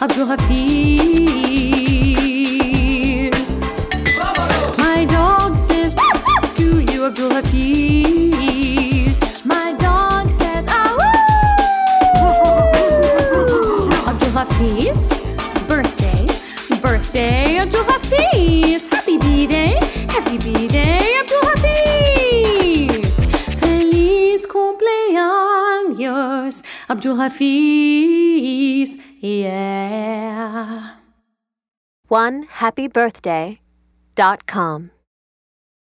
Abdul Hafiz. My dog says to you, Abdul Hafiz. My dog says Abdul Hafiz. Birthday, Abdul Hafiz. Happy B-Day, Abdul Hafiz. Feliz cumpleaños, Abdul Hafiz. Yeah. OneHappyBirthday.com